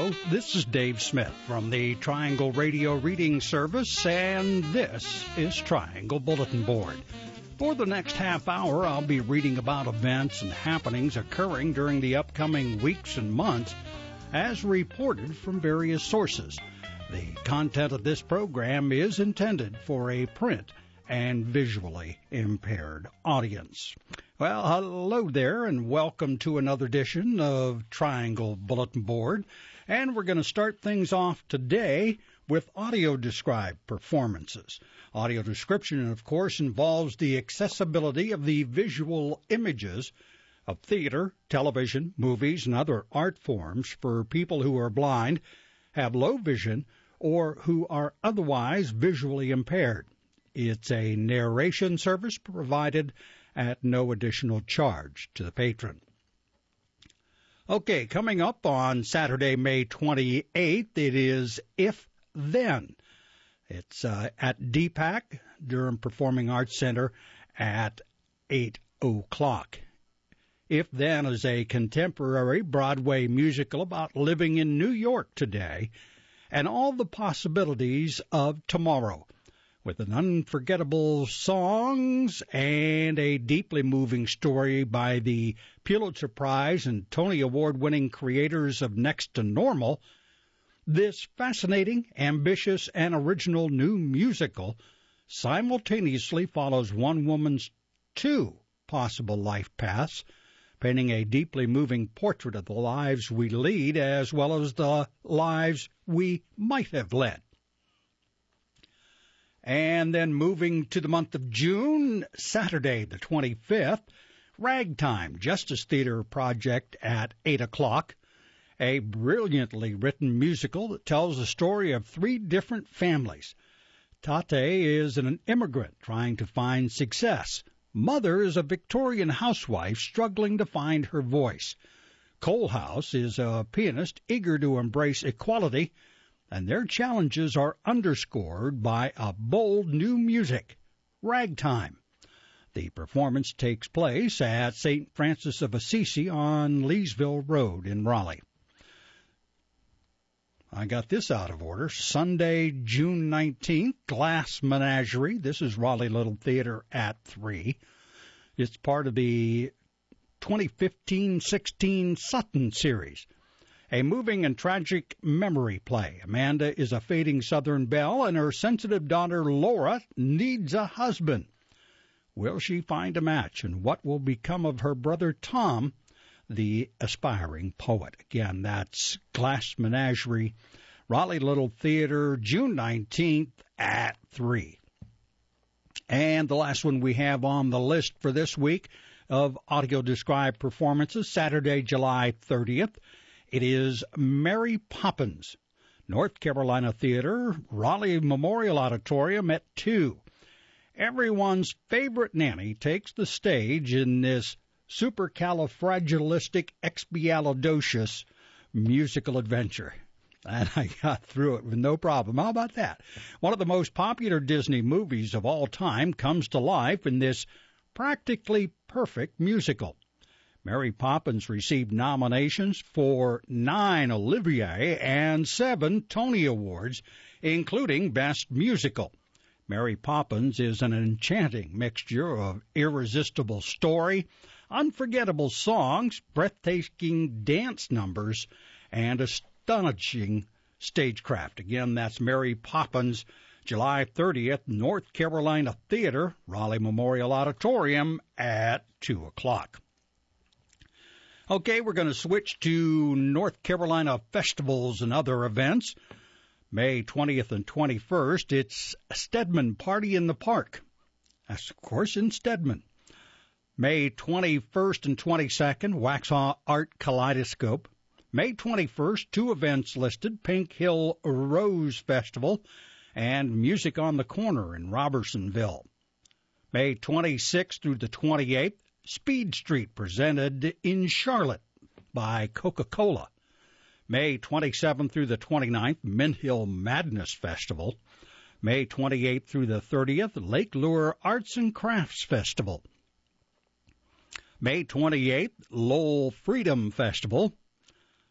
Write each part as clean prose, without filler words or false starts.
Hello, this is Dave Smith from the Triangle Radio Reading Service, and this is Triangle Bulletin Board. For the next half hour, I'll be reading about events and happenings occurring during the upcoming weeks and months as reported from various sources. The content of this program is intended for a print and visually impaired audience. Well, hello there, and welcome to another edition of Triangle Bulletin Board. And we're going to start things off today with audio-described performances. Audio description, of course, involves the accessibility of the visual images of theater, television, movies, and other art forms for people who are blind, have low vision, or who are otherwise visually impaired. It's a narration service provided at no additional charge to the patron. Okay, coming up on Saturday, May 28th, it is If Then. It's at DPAC, Durham Performing Arts Center, at 8 o'clock. If Then is a contemporary Broadway musical about living in New York today and all the possibilities of tomorrow, with an unforgettable songs and a deeply moving story by the Pulitzer Prize and Tony Award-winning creators of Next to Normal. This fascinating, ambitious, and original new musical simultaneously follows one woman's two possible life paths, painting a deeply moving portrait of the lives we lead as well as the lives we might have led. And then moving to the month of June, Saturday the 25th, Ragtime Justice Theater Project at 8 o'clock, a brilliantly written musical that tells the story of three different families. Tate is an immigrant trying to find success. Mother is a Victorian housewife struggling to find her voice. Coalhouse is a pianist eager to embrace equality, and their challenges are underscored by a bold new music, Ragtime. The performance takes place at St. Francis of Assisi on Leesville Road in Raleigh. I got this out of order. Sunday, June 19th, Glass Menagerie. This is Raleigh Little Theater at 3. It's part of the 2015-16 Sutton series. A moving and tragic memory play. Amanda is a fading Southern belle, and her sensitive daughter Laura needs a husband. Will she find a match, and what will become of her brother Tom, the aspiring poet? Again, that's Glass Menagerie, Raleigh Little Theater, June 19th at 3. And the last one we have on the list for this week of audio-described performances, Saturday, July 30th. It is Mary Poppins, North Carolina Theater, Raleigh Memorial Auditorium at 2. Everyone's favorite nanny takes the stage in this supercalifragilisticexpialidocious musical adventure. And I got through it with no problem. How about that? One of the most popular Disney movies of all time comes to life in this practically perfect musical. Mary Poppins received nominations for 9 Olivier and 7 Tony Awards, including Best Musical. Mary Poppins is an enchanting mixture of irresistible story, unforgettable songs, breathtaking dance numbers, and astonishing stagecraft. Again, that's Mary Poppins, July 30th, North Carolina Theater, Raleigh Memorial Auditorium at 2 o'clock. Okay, we're going to switch to North Carolina festivals and other events. May 20th and 21st, it's Stedman Party in the Park. That's, of course, in Stedman. May 21st and 22nd, Waxhaw Art Kaleidoscope. May 21st, 2 events listed, Pink Hill Rose Festival and Music on the Corner in Robertsonville. May 26th through the 28th, Speed Street presented in Charlotte by Coca-Cola. May 27th through the 29th, Mint Hill Madness Festival. May 28th through the 30th, Lake Lure Arts and Crafts Festival. May 28th, Lowell Freedom Festival.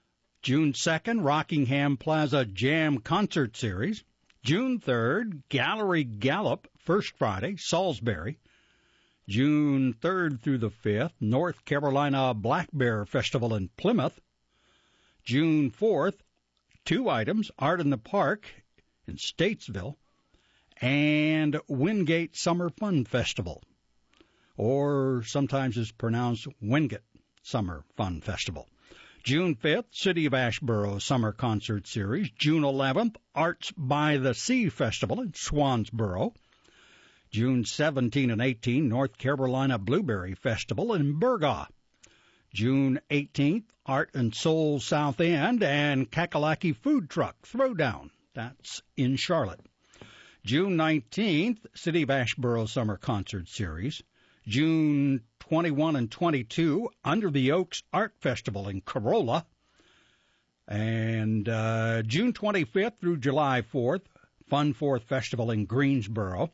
June 2nd, Rockingham Plaza Jam Concert Series. June 3rd, Gallery Gallop, First Friday, Salisbury. June 3rd through the 5th, North Carolina Black Bear Festival in Plymouth. June 4th, 2 items, Art in the Park in Statesville, and Wingate Summer Fun Festival, or sometimes it's pronounced Wingate Summer Fun Festival. June 5th, City of Asheboro Summer Concert Series. June 11th, Arts by the Sea Festival in Swansboro. June 17 and 18, North Carolina Blueberry Festival in Burgaw. June 18th, Art and Soul South End and Kakalaki Food Truck Throwdown. That's in Charlotte. June 19th, City of Asheboro Summer Concert Series. June 21 and 22, Under the Oaks Art Festival in Corolla. And June 25th through July 4th, Fun Fourth Festival in Greensboro.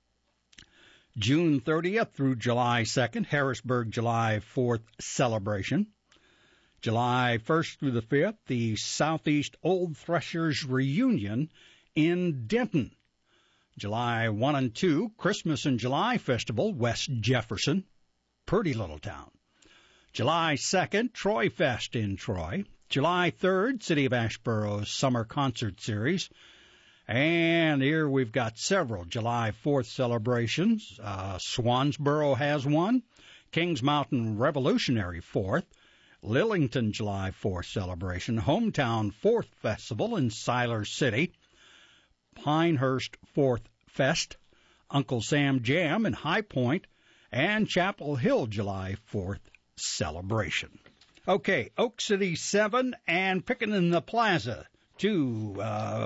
June 30th through July 2nd, Harrisburg July 4th Celebration. July 1st through the 5th, the Southeast Old Threshers Reunion in Denton. July 1 and 2, Christmas in July Festival, West Jefferson, pretty little town. July 2nd, Troy Fest in Troy. July 3rd, City of Asheboro Summer Concert Series. And here we've got several July 4th celebrations. Swansboro has one. Kings Mountain Revolutionary 4th. Lillington July 4th celebration. Hometown 4th Festival in Siler City. Pinehurst 4th Fest, Uncle Sam Jam in High Point, and Chapel Hill July 4th celebration. Okay, Oak City 7 and Pickaninny the Plaza, 2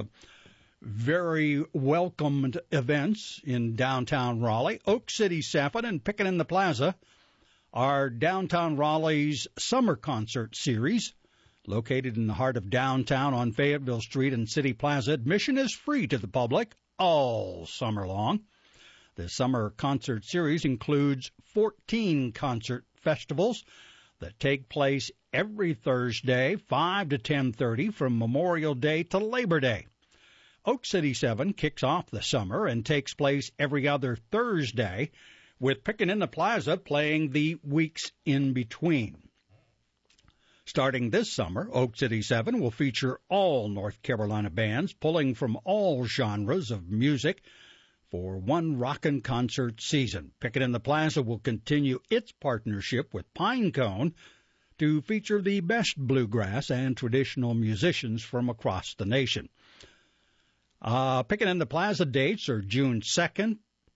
very welcomed events in downtown Raleigh. Oak City 7 and Pickaninny the Plaza are downtown Raleigh's summer concert series. Located in the heart of downtown on Fayetteville Street and City Plaza, admission is free to the public all summer long. The summer concert series includes 14 concert festivals that take place every Thursday, 5 to 10:30, from Memorial Day to Labor Day. Oak City 7 kicks off the summer and takes place every other Thursday, with Pickaninny the Plaza playing the weeks in between. Starting this summer, Oak City 7 will feature all North Carolina bands pulling from all genres of music for one rockin' concert season. Pickaninny the Plaza will continue its partnership with Pinecone to feature the best bluegrass and traditional musicians from across the nation. Pickaninny the Plaza dates are June 2nd,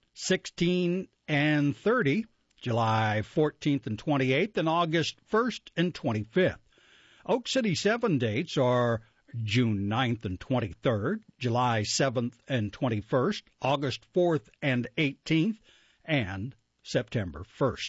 16, and 30. July 14th and 28th, and August 1st and 25th. Oak City 7 dates are June 9th and 23rd, July 7th and 21st, August 4th and 18th, and September 1st.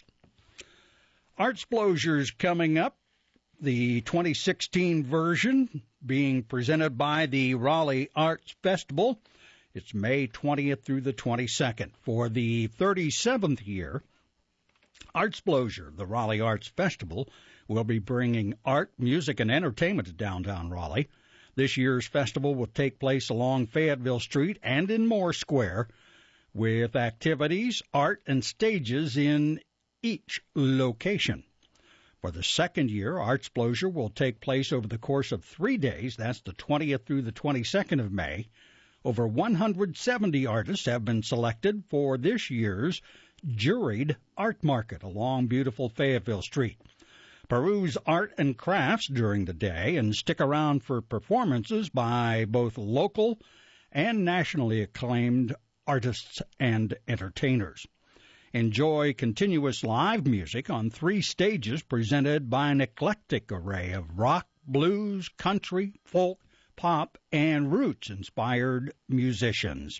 Artsplosure's coming up, the 2016 version being presented by the Raleigh Arts Festival. It's May 20th through the 22nd. For the 37th year, Artsplosion, the Raleigh Arts Festival, will be bringing art, music, and entertainment to downtown Raleigh. This year's festival will take place along Fayetteville Street and in Moore Square, with activities, art, and stages in each location. For the second year, Artsplosion will take place over the course of 3 days. That's the 20th through the 22nd of May. Over 170 artists have been selected for this year's juried art market along beautiful Fayetteville Street. Peruse art and crafts during the day and stick around for performances by both local and nationally acclaimed artists and entertainers. Enjoy continuous live music on 3 stages presented by an eclectic array of rock, blues, country, folk, pop, and roots-inspired musicians.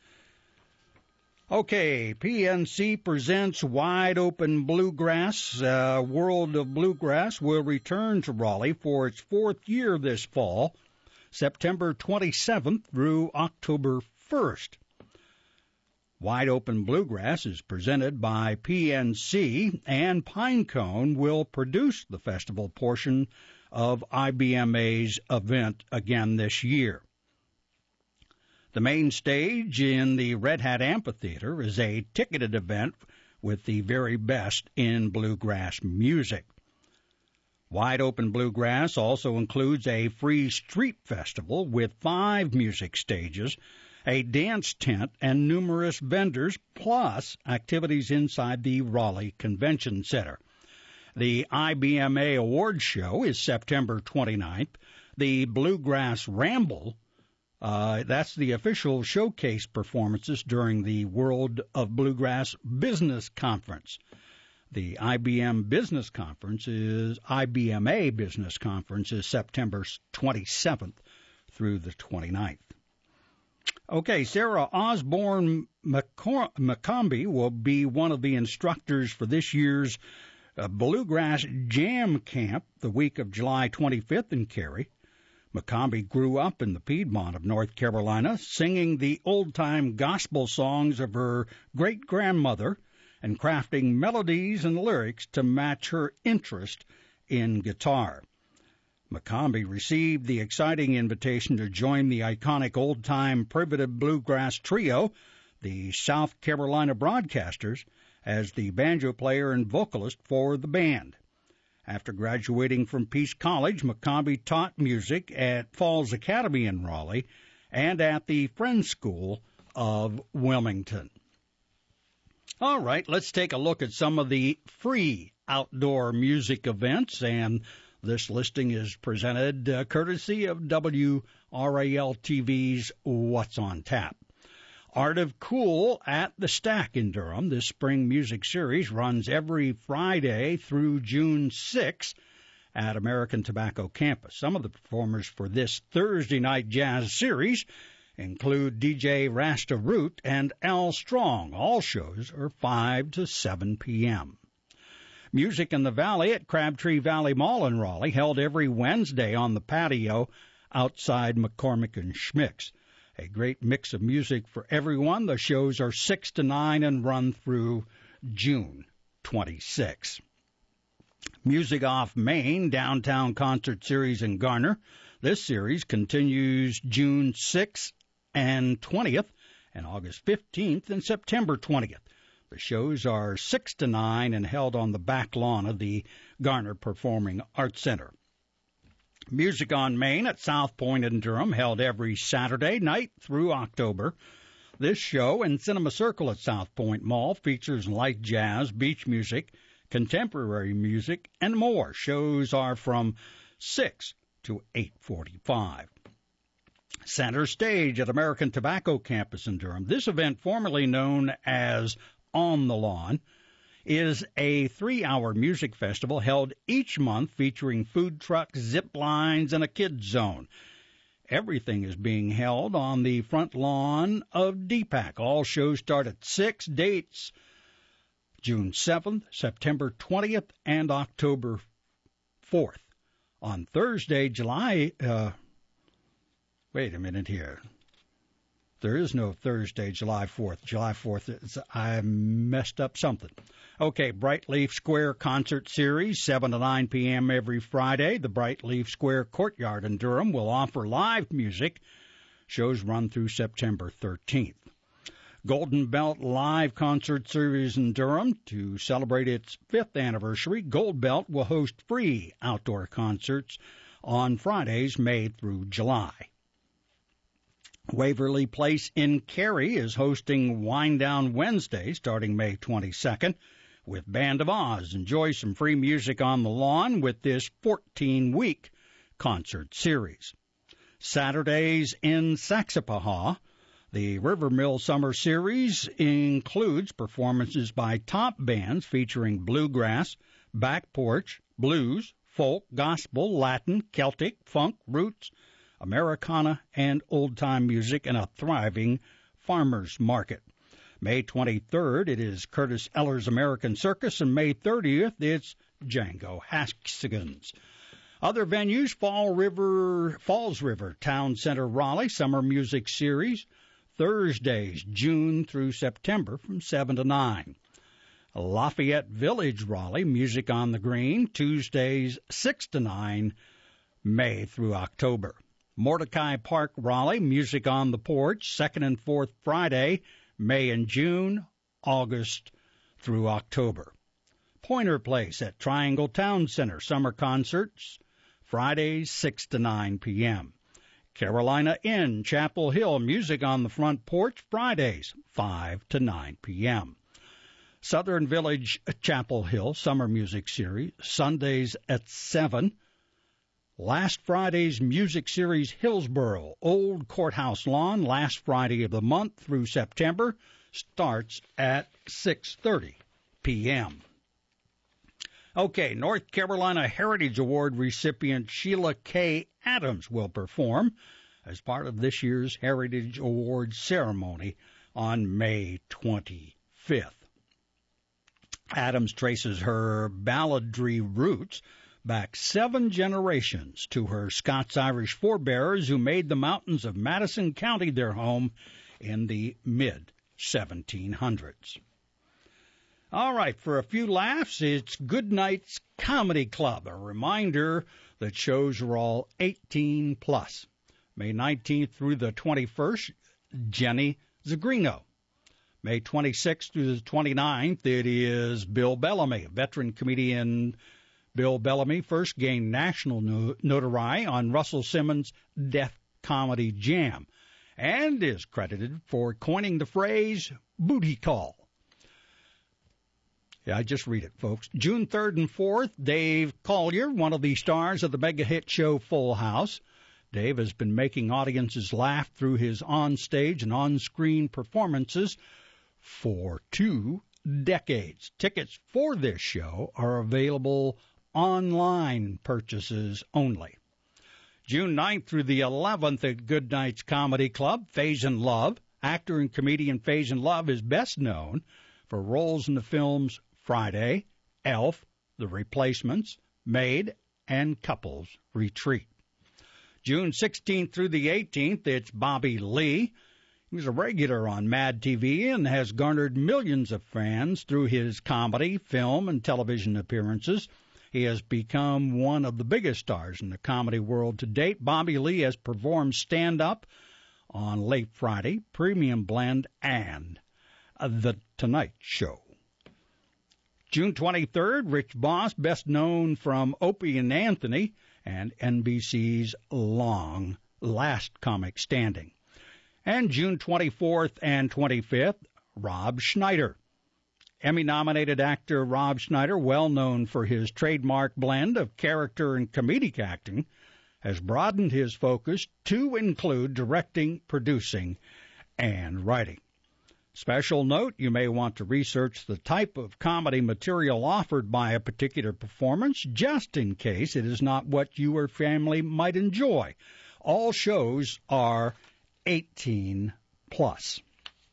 Okay, PNC presents Wide Open Bluegrass. World of Bluegrass will return to Raleigh for its 4th year this fall, September 27th through October 1st. Wide Open Bluegrass is presented by PNC, and Pinecone will produce the festival portion of IBMA's event again this year. The main stage in the Red Hat Amphitheater is a ticketed event with the very best in bluegrass music. Wide Open Bluegrass also includes a free street festival with 5 music stages, a dance tent, and numerous vendors, plus activities inside the Raleigh Convention Center. The IBMA Awards Show is September 29th. The Bluegrass Ramble, that's the official showcase performances during the World of Bluegrass Business Conference. The IBMA Business Conference is September 27th through the 29th. Okay, Sarah Osborne McCombie will be one of the instructors for this year's Bluegrass Jam Camp the week of July 25th in Cary. McCombie grew up in the Piedmont of North Carolina, singing the old-time gospel songs of her great-grandmother and crafting melodies and lyrics to match her interest in guitar. McCombie received the exciting invitation to join the iconic old-time primitive bluegrass trio, the South Carolina Broadcasters, as the banjo player and vocalist for the band. After graduating from Peace College, McCombie taught music at Falls Academy in Raleigh and at the Friends School of Wilmington. All right, let's take a look at some of the free outdoor music events, and this listing is presented courtesy of WRAL-TV's What's on Tap. Art of Cool at the Stack in Durham. This spring music series runs every Friday through June 6 at American Tobacco Campus. Some of the performers for this Thursday night jazz series include DJ Rasta Root and Al Strong. All shows are 5 to 7 p.m. Music in the Valley at Crabtree Valley Mall in Raleigh, held every Wednesday on the patio outside McCormick and Schmick's. A great mix of music for everyone. The shows are 6 to 9 and run through June 26. Music Off Main, Downtown Concert Series in Garner. This series continues June 6th and 20th, and August 15th and September 20th. The shows are 6 to 9 and held on the back lawn of the Garner Performing Arts Center. Music on Main at South Point in Durham, held every Saturday night through October. This show and Cinema Circle at South Point Mall features light jazz, beach music, contemporary music, and more. Shows are from 6 to 8:45. Center Stage at American Tobacco Campus in Durham. This event, formerly known as On the Lawn, is a 3-hour music festival held each month featuring food trucks, zip lines, and a kids zone. Everything is being held on the front lawn of DPAC. All shows start at 6. Dates: June 7th, September 20th, and October 4th. On Thursday, wait a minute here. There is no Thursday, July 4th. July 4th, I messed up something. Okay, Bright Leaf Square Concert Series, 7 to 9 p.m. every Friday. The Bright Leaf Square Courtyard in Durham will offer live music. Shows run through September 13th. Golden Belt Live Concert Series in Durham. To celebrate its 5th anniversary, Gold Belt will host free outdoor concerts on Fridays, May through July. Waverly Place in Cary is hosting Wind Down Wednesday starting May 22nd with Band of Oz. Enjoy some free music on the lawn with this 14-week concert series. Saturdays in Saxapahaw. The River Mill Summer Series includes performances by top bands featuring bluegrass, back porch, blues, folk, gospel, Latin, Celtic, funk, roots, Americana, and old-time music, and a thriving farmers market. May 23rd, it is Curtis Eller's American Circus, and May 30th, it's Django Haskins. Other venues: Falls River Town Center, Raleigh, Summer Music Series, Thursdays, June through September, from 7 to 9. Lafayette Village, Raleigh, Music on the Green, Tuesdays 6 to 9, May through October. Mordecai Park, Raleigh, Music on the Porch, second and fourth Friday, May and June, August through October. Pointer Place at Triangle Town Center, summer concerts, Fridays 6 to 9 p.m. Carolina Inn, Chapel Hill, Music on the Front Porch, Fridays 5 to 9 p.m. Southern Village, Chapel Hill, Summer Music Series, Sundays at 7. Last Friday's Music Series, Hillsboro, Old Courthouse Lawn, last Friday of the month through September, starts at 6:30 p.m. Okay, North Carolina Heritage Award recipient Sheila K. Adams will perform as part of this year's Heritage Awards ceremony on May 25th. Adams traces her balladry roots back 7 generations to her Scots-Irish forebears who made the mountains of Madison County their home in the mid-1700s. All right, for a few laughs, it's Goodnight's Comedy Club, a reminder that shows are all 18 plus. May 19th through the 21st, Jenny Zagrino. May 26th through the 29th, it is Bill Bellamy. Veteran comedian Bill Bellamy first gained national notoriety on Russell Simmons' Death Comedy Jam and is credited for coining the phrase booty call. Yeah, I just read it, folks. June 3rd and 4th, Dave Collier, one of the stars of the mega hit show Full House. Dave has been making audiences laugh through his on-stage and on-screen performances for 2 decades. Tickets for this show are available online purchases only. June 9th through the 11th at Goodnight's Comedy Club, Faison Love. Actor and comedian Faison Love is best known for roles in the films Friday, Elf, The Replacements, Maid, and Couples Retreat. June 16th through the 18th, it's Bobby Lee. He was a regular on Mad TV and has garnered millions of fans through his comedy, film, and television appearances. He has become one of the biggest stars in the comedy world to date. Bobby Lee has performed stand-up on Late Friday, Premium Blend, and The Tonight Show. June 23rd, Rich Voss, best known from Opie and Anthony and NBC's Last Comic Standing. And June 24th and 25th, Rob Schneider. Emmy-nominated actor Rob Schneider, well known for his trademark blend of character and comedic acting, has broadened his focus to include directing, producing, and writing. Special note, you may want to research the type of comedy material offered by a particular performance, just in case it is not what you or family might enjoy. All shows are 18 plus.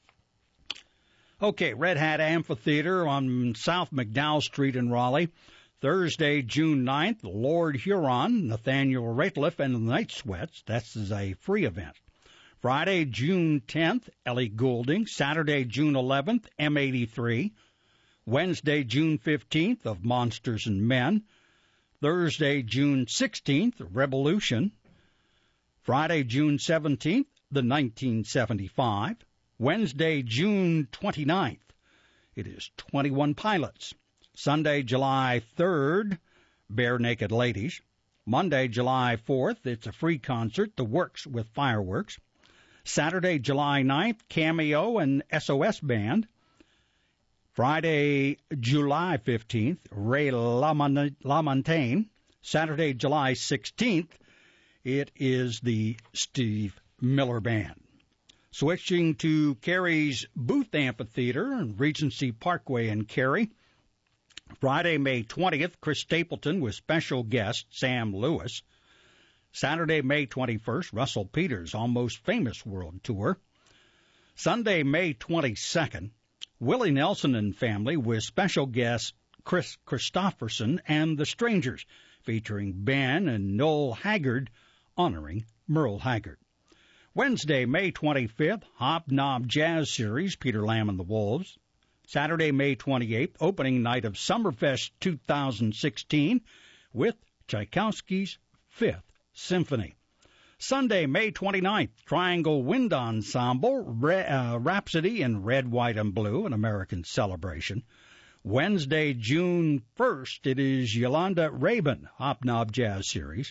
Okay, Red Hat Amphitheater on South McDowell Street in Raleigh. Thursday, June 9th, Lord Huron, Nathaniel Rateliff, and the Night Sweats. That's a free event. Friday, June 10th, Ellie Goulding. Saturday, June 11th, M83. Wednesday, June 15th, of Monsters and Men. Thursday, June 16th, Revolution. Friday, June 17th, the 1975. Wednesday, June 29th, it is 21 Pilots. Sunday, July 3rd, Bare Naked Ladies. Monday, July 4th, it's a free concert, The Works with Fireworks. Saturday, July 9th, Cameo and SOS Band. Friday, July 15th, Ray LaMontagne. Saturday, July 16th, it is the Steve Miller Band. Switching to Cary's Booth Amphitheater and Regency Parkway in Cary. Friday, May 20th, Chris Stapleton with special guest Sam Lewis. Saturday, May 21st, Russell Peters' Almost Famous World Tour. Sunday, May 22nd, Willie Nelson and Family with special guest Chris Christopherson and the Strangers, featuring Ben and Noel Haggard honoring Merle Haggard. Wednesday, May 25th, Hobnob Jazz Series, Peter Lamb and the Wolves. Saturday, May 28th, opening night of Summerfest 2016 with Tchaikovsky's Fifth Symphony. Sunday, May 29th, Triangle Wind Ensemble, Rhapsody in Red, White, and Blue, an American celebration. Wednesday, June 1st, it is Yolanda Rabin, Hobnob Jazz Series.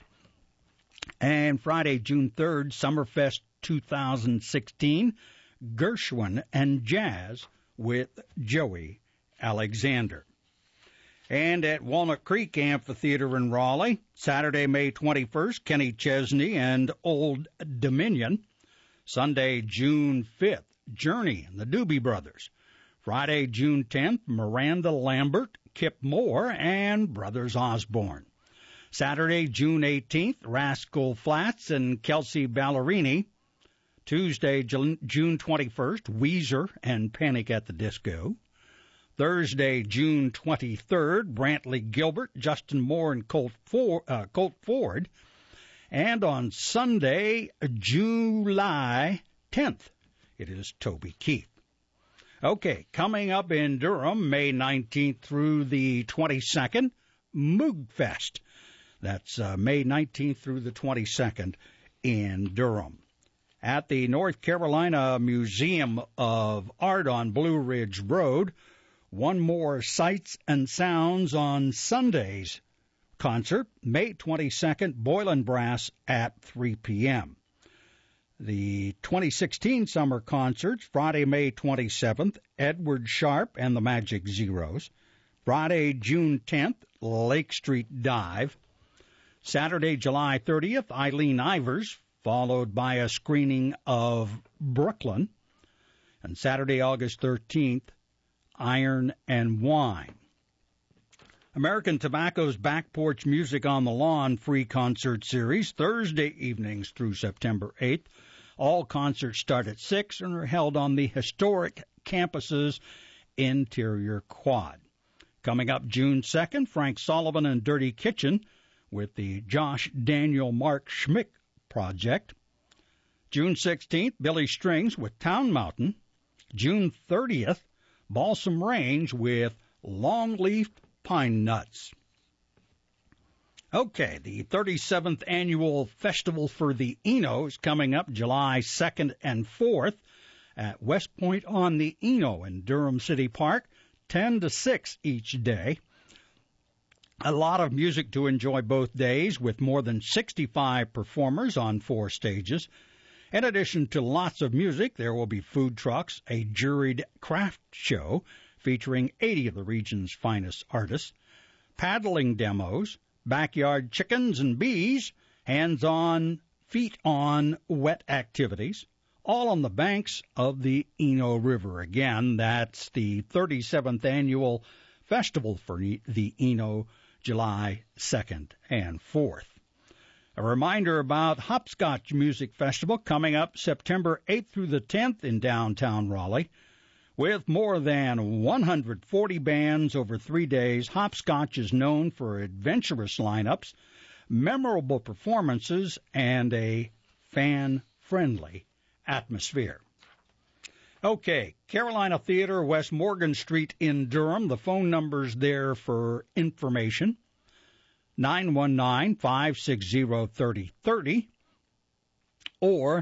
And Friday, June 3rd, Summerfest 2016, Gershwin and Jazz with Joey Alexander. And at Walnut Creek Amphitheater in Raleigh, Saturday, May 21st, Kenny Chesney and Old Dominion. Sunday, June 5th, Journey and the Doobie Brothers. Friday, June 10th, Miranda Lambert, Kip Moore, and Brothers Osborne. Saturday, June 18th, Rascal Flatts and Kelsey Ballerini. Tuesday, June 21st, Weezer and Panic at the Disco. Thursday, June 23rd, Brantley Gilbert, Justin Moore, and Colt Ford. And on Sunday, July 10th, it is Toby Keith. Okay, coming up in Durham, May 19th through the 22nd, Moogfest. That's May 19th through the 22nd in Durham. At the North Carolina Museum of Art on Blue Ridge Road, one more Sights and Sounds on Sunday's concert, May 22nd, Boylan Brass at 3 p.m. The 2016 summer concerts, Friday, May 27th, Edward Sharpe and the Magic Zeros. Friday, June 10th, Lake Street Dive. Saturday, July 30th, Eileen Ivers, followed by a screening of Brooklyn. And Saturday, August 13th, Iron and Wine. American Tobacco's Back Porch Music on the Lawn free concert series, Thursday evenings through September 8th. All concerts start at 6 and are held on the historic campus's interior quad. Coming up June 2nd, Frank Sullivan and Dirty Kitchen with the Josh Daniel Mark Schmick Project. June 16th, Billy Strings with Town Mountain. June 30th, Balsam Range with Longleaf Pine Nuts. Okay, the 37th Annual Festival for the Eno is coming up July 2nd and 4th at West Point on the Eno in Durham City Park, 10 to 6 each day. A lot of music to enjoy both days with more than 65 performers on 4 stages. In addition to lots of music, there will be food trucks, a juried craft show featuring 80 of the region's finest artists, paddling demos, backyard chickens and bees, hands-on, feet-on wet activities, all on the banks of the Eno River. Again, that's the 37th Annual Festival for the Eno, July 2nd and 4th. A reminder about Hopscotch Music Festival coming up September 8th through the 10th in downtown Raleigh. With more than 140 bands over 3 days, Hopscotch is known for adventurous lineups, memorable performances, and a fan-friendly atmosphere. Okay, Carolina Theater, West Morgan Street in Durham. The phone number's there for information. 919-560-3030 or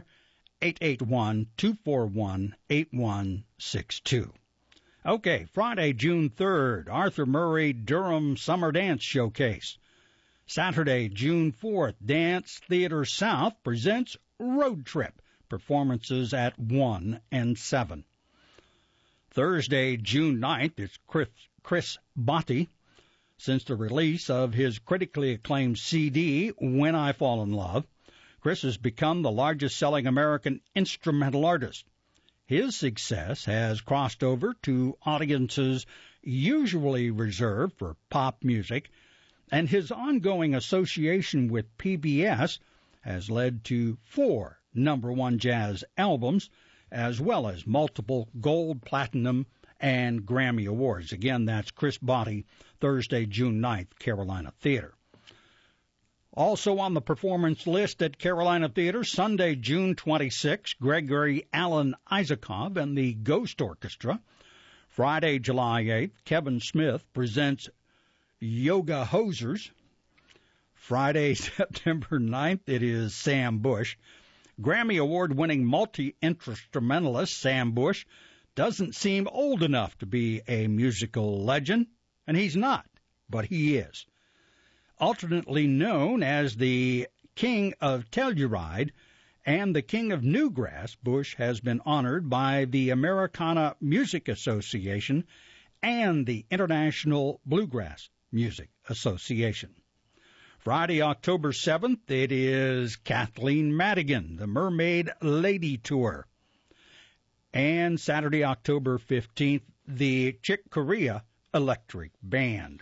881-241-8162. Okay, Friday, June 3rd, Arthur Murray Durham Summer Dance Showcase. Saturday, June 4th, Dance Theater South presents Road Trip, performances at 1 and 7. Thursday, June 9th, it's Chris Botti. Since the release of his critically acclaimed CD, When I Fall in Love, Chris has become the largest-selling American instrumental artist. His success has crossed over to audiences usually reserved for pop music, and his ongoing association with PBS has led to 4 number-1 jazz albums, as well as multiple gold, platinum, and Grammy Awards. Again, that's Chris Botti, Thursday, June 9th, Carolina Theater. Also on the performance list at Carolina Theater, Sunday, June 26, Gregory Alan Isakov and the Ghost Orchestra. Friday, July 8th, Kevin Smith presents Yoga Hosers. Friday, September 9th, it is Sam Bush. Grammy Award-winning multi-instrumentalist Sam Bush doesn't seem old enough to be a musical legend, and he's not, but he is. Alternately known as the King of Telluride and the King of Newgrass, Bush has been honored by the Americana Music Association and the International Bluegrass Music Association. Friday, October 7th, it is Kathleen Madigan, the Mermaid Lady Tour. And Saturday, October 15th, the Chick Corea Electric Band.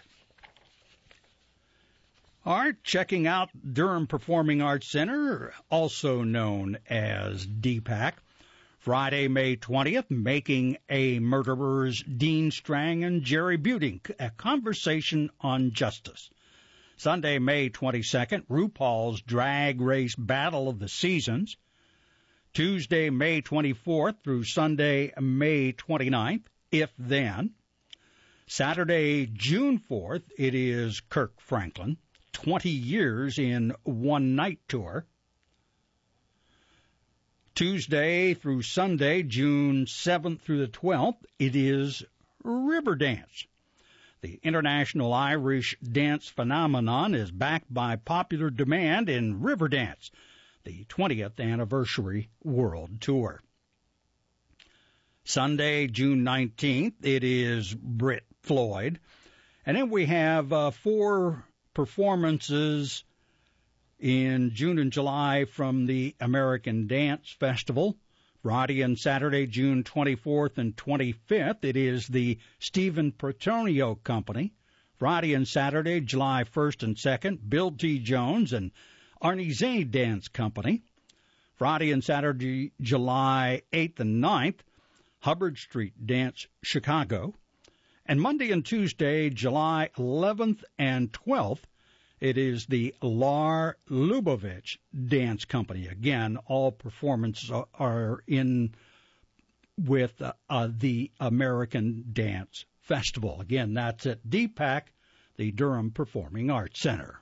Art, checking out Durham Performing Arts Center, also known as DPAC. Friday, May 20th, Making a Murderer's Dean Strang and Jerry Buting, a conversation on justice. Sunday, May 22nd, RuPaul's Drag Race Battle of the Seasons. Tuesday, May 24th through Sunday, May 29th, If Then. Saturday, June 4th, it is Kirk Franklin. 20 years in one night tour. Tuesday through Sunday, June 7th through the 12th, it is Riverdance. The international Irish dance phenomenon is backed by popular demand in Riverdance, the 20th anniversary world tour. Sunday, June 19th, it is Brit Floyd. And then we have 4 performances in June and July from the American Dance Festival. Friday and Saturday, June 24th and 25th, it is the Stephen Petronio Company. Friday and Saturday, July 1st and 2nd, Bill T. Jones and Arnie Zane Dance Company. Friday and Saturday, July 8th and 9th, Hubbard Street Dance Chicago. And Monday and Tuesday, July 11th and 12th, it is the Lar Lubovitch Dance Company. Again, all performances are in with the American Dance Festival. Again, that's at DPAC, the Durham Performing Arts Center.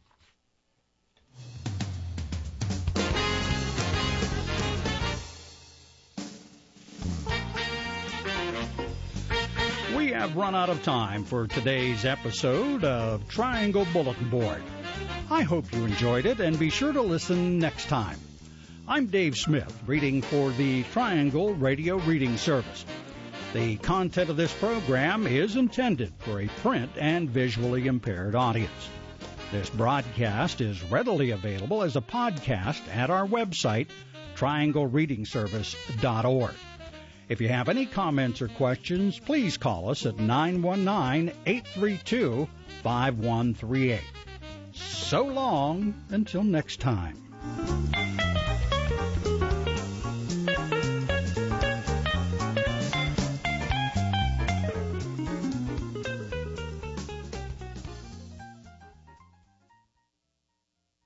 We have run out of time for today's episode of Triangle Bulletin Board. I hope you enjoyed it, and be sure to listen next time. I'm Dave Smith, reading for the Triangle Radio Reading Service. The content of this program is intended for a print and visually impaired audience. This broadcast is readily available as a podcast at our website, trianglereadingservice.org. If you have any comments or questions, please call us at 919-832-5138. So long until next time.